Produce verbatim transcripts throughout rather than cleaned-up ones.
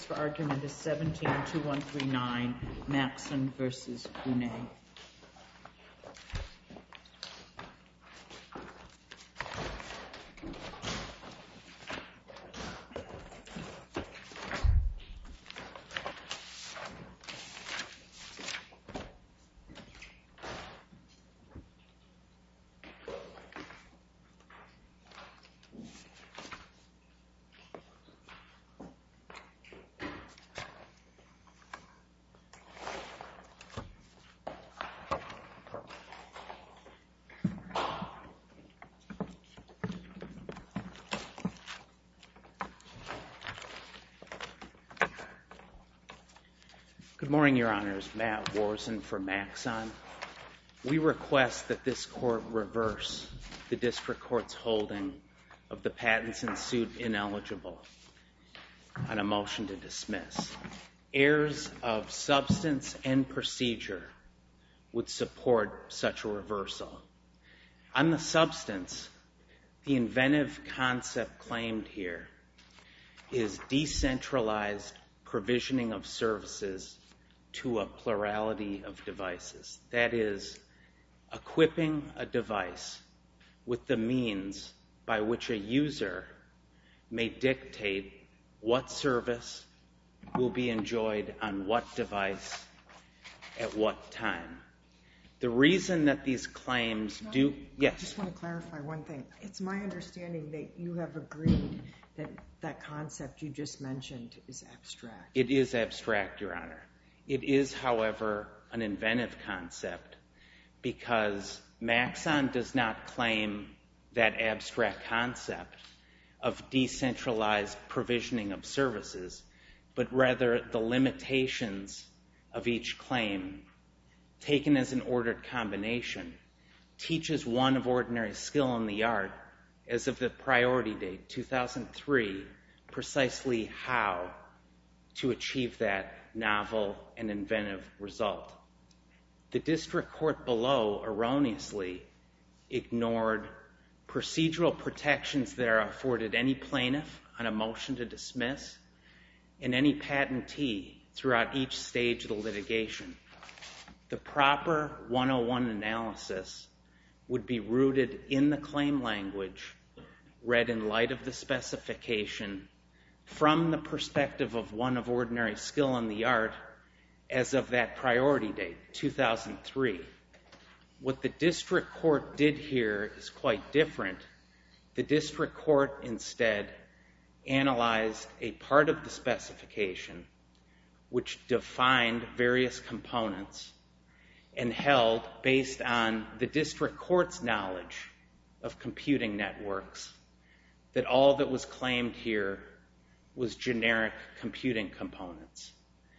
for argument is seventeen two one three nine, Maxson versus Brunet. Good morning, Your Honors. Matt Warson for Maxson. We request that this court reverse the district court's holding of the patents in suit ineligible on a motion to dismiss. Errors of substance and procedure would support such a reversal. On the substance, the inventive concept claimed here is decentralized provisioning of services to a plurality of devices. That is, equipping a device with the means by which a user may dictate what service will be enjoyed on what device at what time. The reason that these claims do... Yes? I just want to clarify one thing. It's my understanding that you have agreed that that concept you just mentioned is abstract. It is abstract, Your Honor. It is, however, an inventive concept because Maxson does not claim that abstract concept of decentralized provisioning of services, but rather the limitations of each claim, taken as an ordered combination, teaches one of ordinary skill in the art, as of the priority date, two thousand three, precisely how to achieve that novel and inventive result. The district court below erroneously ignored procedural protections that are afforded any plaintiff on a motion to dismiss and any patentee throughout each stage of the litigation. The proper one oh one analysis would be rooted in the claim language, read in light of the specification, from the perspective of one of ordinary skill in the art as of that priority date, two thousand three. What the district court did here is quite different. The district court instead analyzed a part of the specification which defined various components and held, based on the district court's knowledge of computing networks, that all that was claimed here was generic computing components.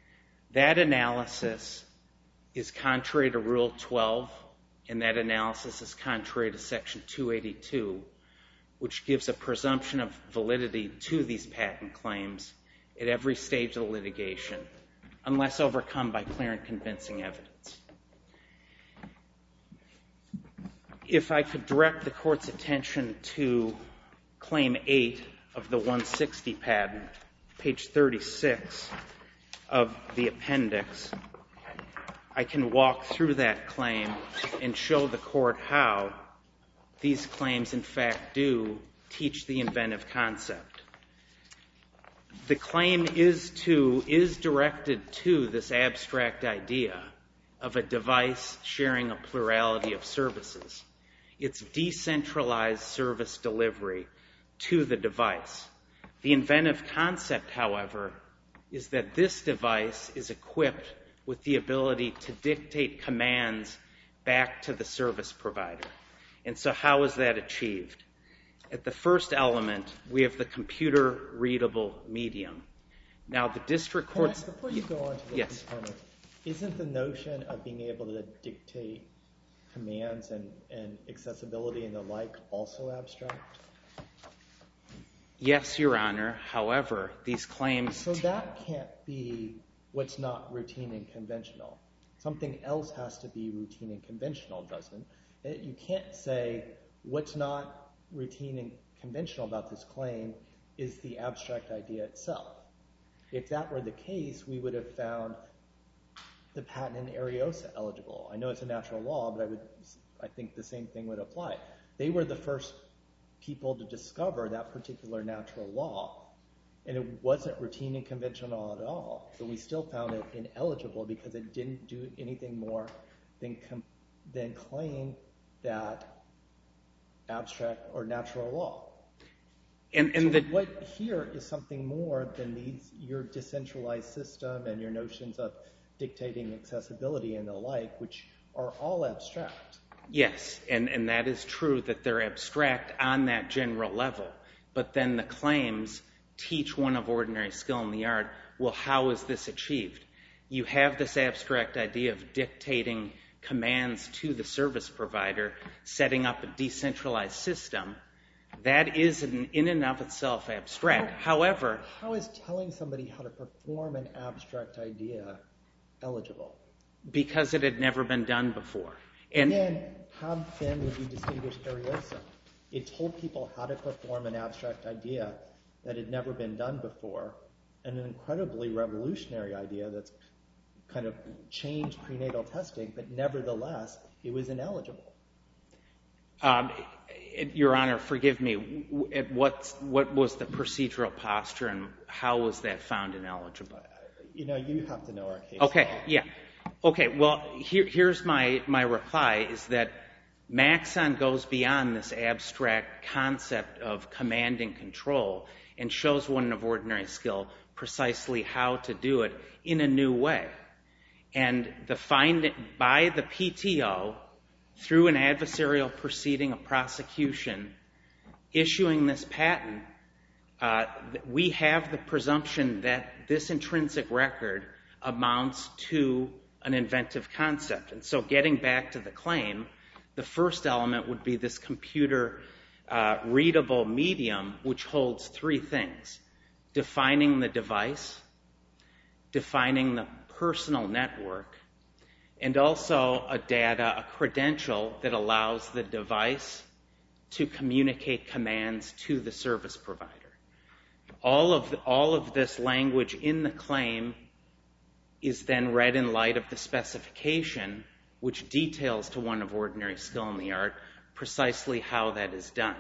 That analysis is contrary to Rule twelve, and that analysis is contrary to Section two eighty-two, which gives a presumption of validity to these patent claims at every stage of the litigation, unless overcome by clear and convincing evidence. If I could direct the court's attention to Claim eight of the one sixty patent, page thirty-six of the appendix, I can walk through that claim and show the court how these claims in fact do teach the inventive concept. The claim is to, is directed to this abstract idea of a device sharing a plurality of services. It's decentralized service delivery to the device. The inventive concept, however, is that this device is equipped with the ability to dictate commands back to the service provider. And so how is that achieved? At the first element, we have the computer-readable medium. Now, the district court's... Before you go on to the yes. component, isn't the notion of being able to dictate commands and, and accessibility and the like also abstract? Yes, Your Honor. However, these claims... So that can't be what's not routine and conventional. Something else has to be routine and conventional, doesn't it? You can't say what's not routine and conventional about this claim is the abstract idea itself. If that were the case, we would have found the patent in Ariosa eligible. I know it's a natural law, but I would, I think the same thing would apply. They were the first people to discover that particular natural law, and it wasn't routine and conventional at all. So we still found it ineligible because it didn't do anything more than com- than claim that abstract or natural law. And, and so the, what here is something more than these your decentralized system and your notions of dictating accessibility and the like, which are all abstract. Yes, and, and that is true that they're abstract on that general level. But then the claims teach one of ordinary skill in the art, well, how is this achieved? You have this abstract idea of dictating commands to the service provider, setting up a decentralized system. That is in, in and of itself abstract. How, However... How is telling somebody how to perform an abstract idea eligible? Because it had never been done before. And Again, how then would you distinguish Ariosa? It told people how to perform an abstract idea that had never been done before, and an incredibly revolutionary idea that's kind of changed prenatal testing, but nevertheless, it was ineligible. Um, it, Your Honor, forgive me, at what, what was the procedural posture and how was that found ineligible? You know, you have to know our case. Okay, law. yeah. Okay, well, here, here's my, my reply, is that Maxon goes beyond this abstract concept of command and control and shows one of ordinary skill precisely how to do it in a new way. And the find by the P T O, through an adversarial proceeding of prosecution, issuing this patent, uh, we have the presumption that this intrinsic record amounts to an inventive concept. And so getting back to the claim, the first element would be this computer uh, readable medium, which holds three things: defining the device, defining the personal network, and also a data, a credential that allows the device to communicate commands to the service provider. All of, the, all of this language in the claim is then read in light of the specification, which details to one of ordinary skill in the art precisely how that is done.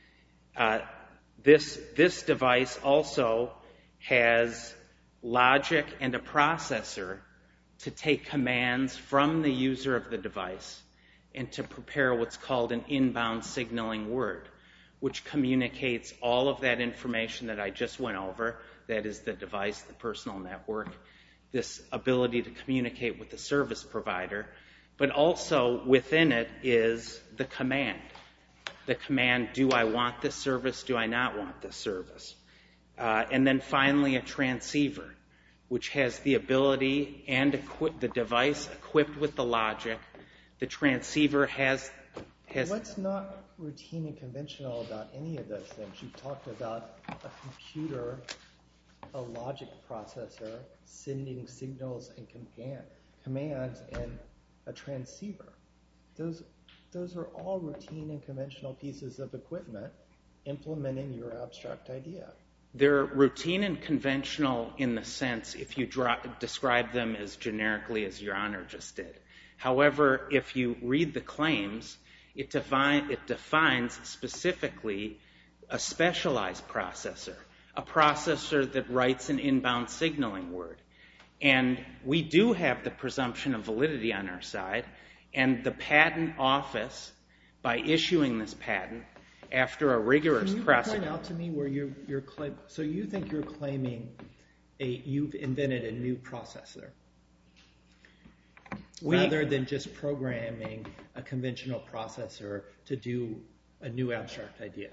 Uh, this, this device also has logic and a processor to take commands from the user of the device and to prepare what's called an inbound signaling word, which communicates all of that information that I just went over, that is the device, the personal network, this ability to communicate with the service provider, but also within it is the command. The command, do I want this service, do I not want this service? Uh, and then finally a transceiver, which has the ability and equi- the device equipped with the logic. The transceiver has... has What's not routine and conventional about any of those things? You talked about a computer, a logic processor, sending signals and command, commands, and a transceiver. Those, those are all routine and conventional pieces of equipment implementing your abstract idea. They're routine and conventional in the sense if you dra- describe them as generically as Your Honor just did. However, if you read the claims, it, define, it defines specifically a specialized processor, a processor that writes an inbound signaling word. And we do have the presumption of validity on our side, and the patent office, by issuing this patent, after a rigorous process... Can you point out to me where you're, you're claim, so you think you're claiming a you've invented a new processor we, rather than just programming a conventional processor to do a new abstract idea?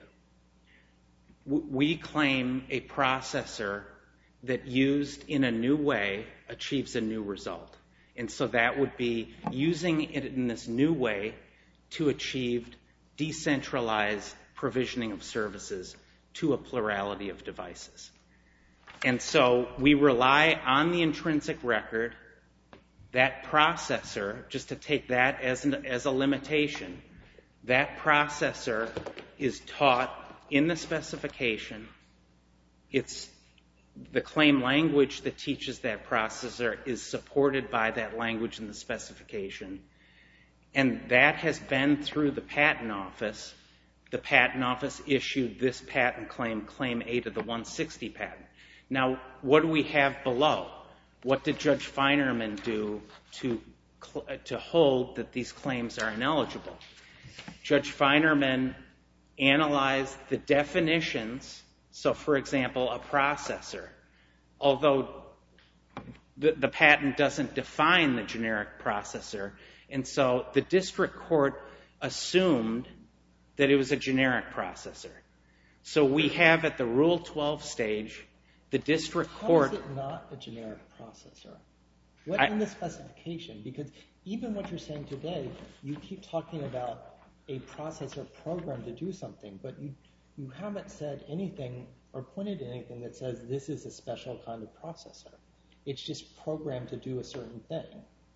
We claim a processor that used in a new way achieves a new result. And so that would be using it in this new way to achieve decentralized provisioning of services to a plurality of devices. And so we rely on the intrinsic record, that processor, just to take that as, an, as a limitation, that processor is taught in the specification, it's the claim language that teaches that processor is supported by that language in the specification. And that has been through the Patent Office. The Patent Office issued this patent claim, Claim eight of the one sixty patent. Now, what do we have below? What did Judge Feinerman do to, to hold that these claims are ineligible? Judge Feinerman analyzed the definitions. So, for example, a processor, although the, the patent doesn't define the generic processor, and so the district court assumed that it was a generic processor. So we have at the Rule twelve stage, the district court... How is it not a generic processor? What I, in the specification? Because even what you're saying today, you keep talking about a processor programmed to do something, but you, you haven't said anything or pointed to anything that says this is a special kind of processor. It's just programmed to do a certain thing.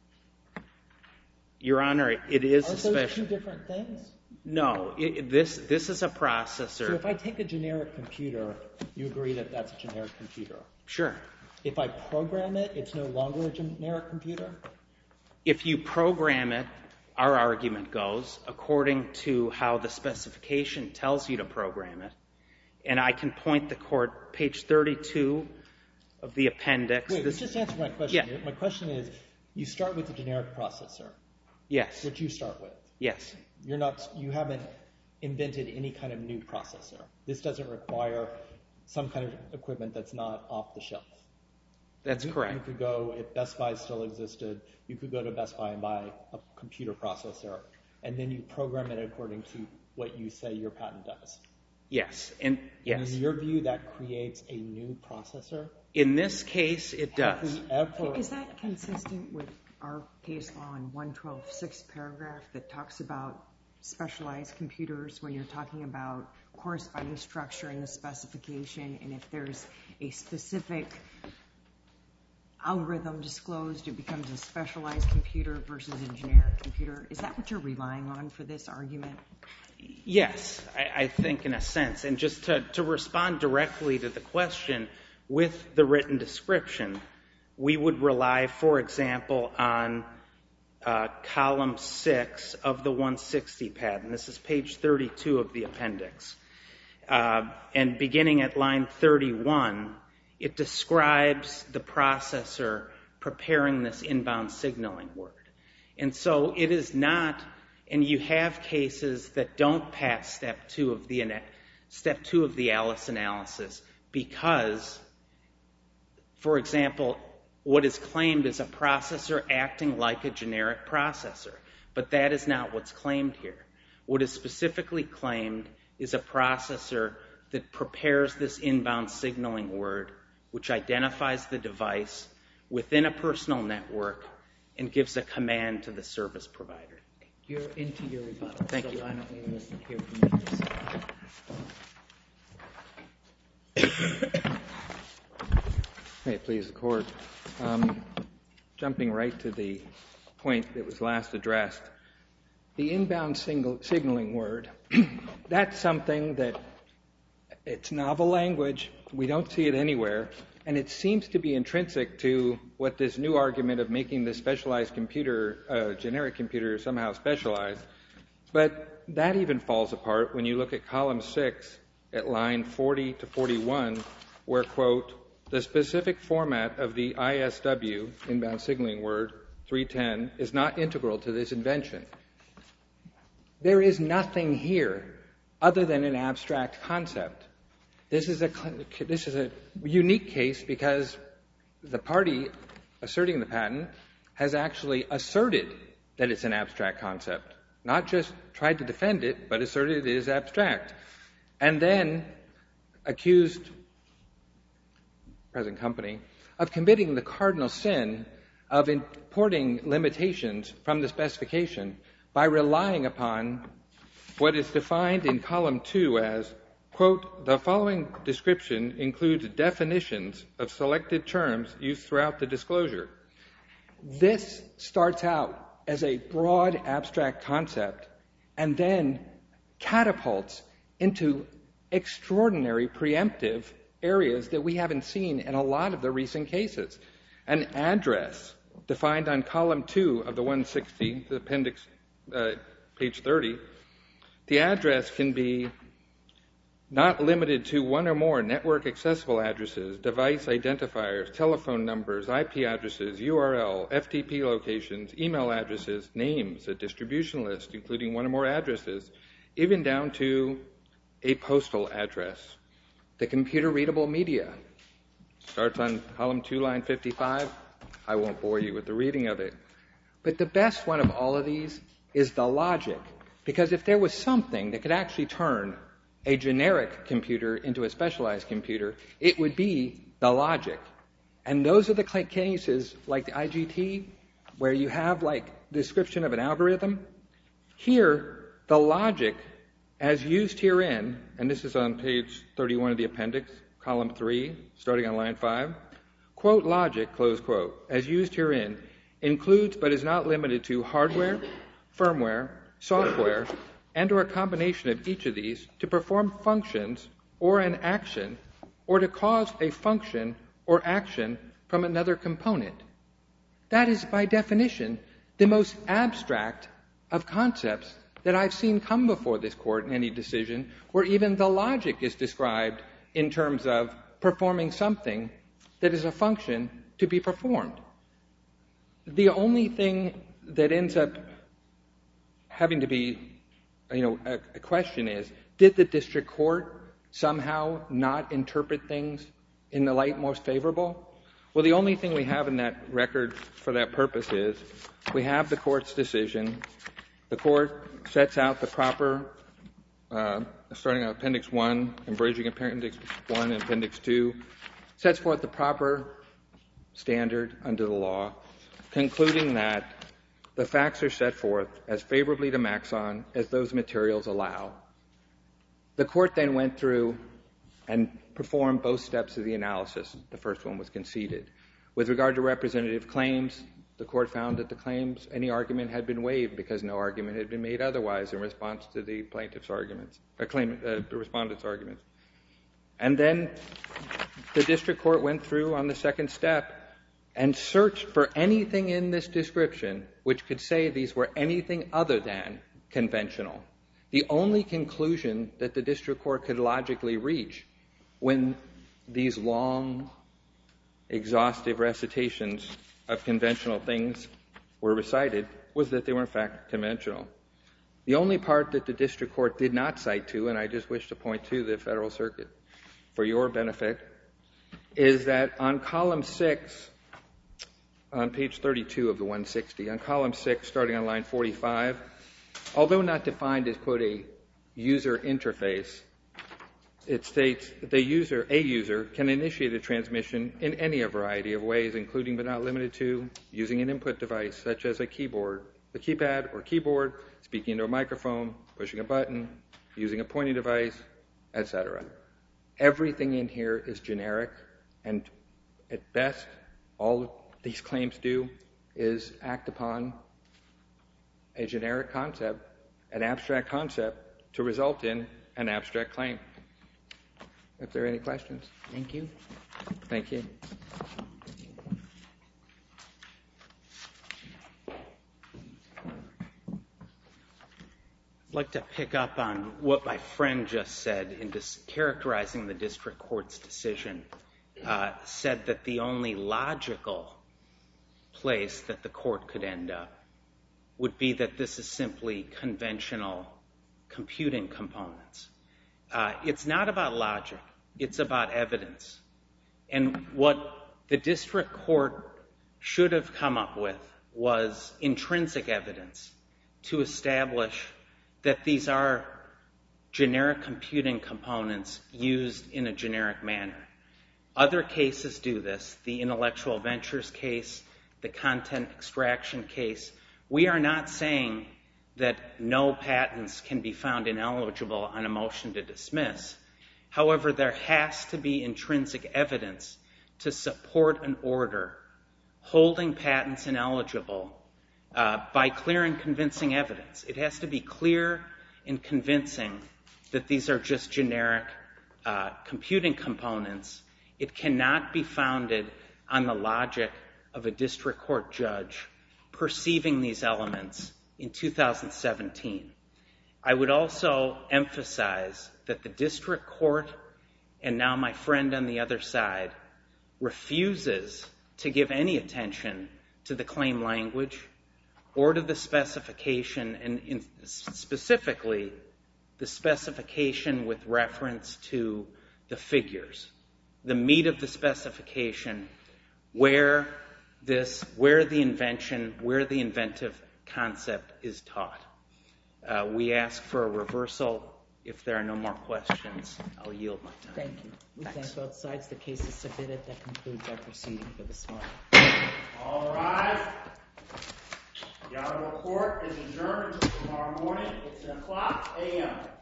Your Honor, it is Aren't a special... Are those two different things? No, it, this, this is a processor. So if I take a generic computer, you agree that that's a generic computer? Sure. If I program it, it's no longer a generic computer? If you program it, our argument goes, according to how the specification tells you to program it, and I can point the court, page thirty-two of the appendix. Wait, this, just answer my question. Yeah. My question is, you start with a generic processor. Yes. Which you start with. Yes. You're not, you haven't invented any kind of new processor. This doesn't require some kind of equipment that's not off the shelf. That's you, correct. You could go, if Best Buy still existed, you could go to Best Buy and buy a computer processor, and then you program it according to what you say your patent does. Yes. And, yes. And in your view, that creates a new processor? In this case, it does. Have we ever... Is that consistent with our case law in one twelve six paragraph that talks about specialized computers when you're talking about corresponding structure in the specification, and if there's a specific algorithm disclosed, it becomes a specialized computer versus a generic computer? Is that what you're relying on for this argument? Yes, I, I think in a sense. And just to, to respond directly to the question, with the written description, we would rely, for example, on uh, column six of the one sixty patent. This is page thirty-two of the appendix. Uh, and beginning at line thirty-one, it describes the processor preparing this inbound signaling word. And so it is not, and you have cases that don't pass step two of the step two of the Alice analysis because, for example, what is claimed is a processor acting like a generic processor. But that is not what's claimed here. What is specifically claimed is a processor that prepares this inbound signaling word, which identifies the device within a personal network and gives a command to the service provider. You're into your rebuttal. Thank so you. Why don't we listen here from you? May it please the Court. Um, jumping right to the point that was last addressed, the inbound single, signaling word, that's something that it's novel language. We don't see it anywhere. And it seems to be intrinsic to what this new argument of making the specialized computer, uh, generic computer, somehow specialized. But that even falls apart when you look at column six at line forty to forty-one, where, quote, the specific format of the I S W, inbound signaling word, three ten, is not integral to this invention. There is nothing here other than an abstract concept. This is a, this is a unique case because the party asserting the patent has actually asserted that it's an abstract concept, not just tried to defend it, but asserted it is abstract, and then accused present company of committing the cardinal sin of importing limitations from the specification by relying upon what is defined in column two as, quote, the following description includes definitions of selected terms used throughout the disclosure. This starts out as a broad abstract concept and then catapults into extraordinary preemptive areas that we haven't seen in a lot of the recent cases. An address defined on column two of the one sixty, the appendix, uh, page thirty, the address can be not limited to one or more network accessible addresses, device identifiers, telephone numbers, I P addresses, U R L, F T P locations, email addresses, names, a distribution list, including one or more addresses, even down to a postal address. The computer readable media starts on column two, line fifty-five. I won't bore you with the reading of it. But the best one of all of these is the logic, because if there was something that could actually turn a generic computer into a specialized computer, it would be the logic. And those are the cases like the I G T where you have like description of an algorithm. Here, the logic as used herein, and this is on page thirty-one of the appendix, column three, starting on line five, quote logic, close quote, as used herein includes but is not limited to hardware, firmware, software, and or a combination of each of these to perform functions or an action or to cause a function or action from another component. That is, by definition, the most abstract of concepts that I've seen come before this court in any decision where even the logic is described in terms of performing something that is a function to be performed. The only thing that ends up having to be You know, a, a question is, did the district court somehow not interpret things in the light most favorable? Well, the only thing we have in that record for that purpose is we have the court's decision. The court sets out the proper, uh, starting on Appendix one and bridging Appendix one and Appendix two, sets forth the proper standard under the law, concluding that the facts are set forth as favorably to Maxon as those materials allow. The court then went through and performed both steps of the analysis. The first one was conceded. With regard to representative claims, the court found that the claims, any argument had been waived because no argument had been made otherwise in response to the plaintiff's arguments, or claim, uh, the respondent's arguments. And then the district court went through on the second step and searched for anything in this description which could say these were anything other than conventional. The only conclusion that the district court could logically reach when these long, exhaustive recitations of conventional things were recited was that they were in fact conventional. The only part that the district court did not cite to, and I just wish to point to the Federal Circuit for your benefit, is that on column six, on page thirty-two of the one sixty, on column six, starting on line forty-five, although not defined as, quote, a user interface, it states that the user, a user, can initiate a transmission in any variety of ways, including but not limited to using an input device such as a keyboard, a keypad or keyboard, speaking into a microphone, pushing a button, using a pointing device, et cetera. Everything in here is generic, and at best, all these claims do is act upon a generic concept, an abstract concept, to result in an abstract claim. If there are any questions. Thank you. Thank you. I'd like to pick up on what my friend just said in dis- characterizing the district court's decision. Uh, said that the only logical place that the court could end up would be that this is simply conventional computing components. Uh, it's not about logic. It's about evidence. And what the district court should have come up with was intrinsic evidence to establish that these are generic computing components used in a generic manner. Other cases do this, the intellectual ventures case, the content extraction case. We are not saying that no patents can be found ineligible on a motion to dismiss. However, there has to be intrinsic evidence to support an order holding patents ineligible uh, by clear and convincing evidence. It has to be clear and convincing that these are just generic uh, computing components, it cannot be founded on the logic of a district court judge perceiving these elements in two thousand seventeen. I would also emphasize that the district court, and now my friend on the other side, refuses to give any attention to the claim language or to the specification, and in specifically the specification with reference to the figures, the meat of the specification, where this, where the invention, where the inventive concept is taught. Uh, we ask for a reversal. If there are no more questions, I'll yield my time. Thank you. We thank both sides. The case is submitted. That concludes our proceeding for this morning. All rise. The Honorable Court is adjourned until tomorrow morning at ten o'clock a m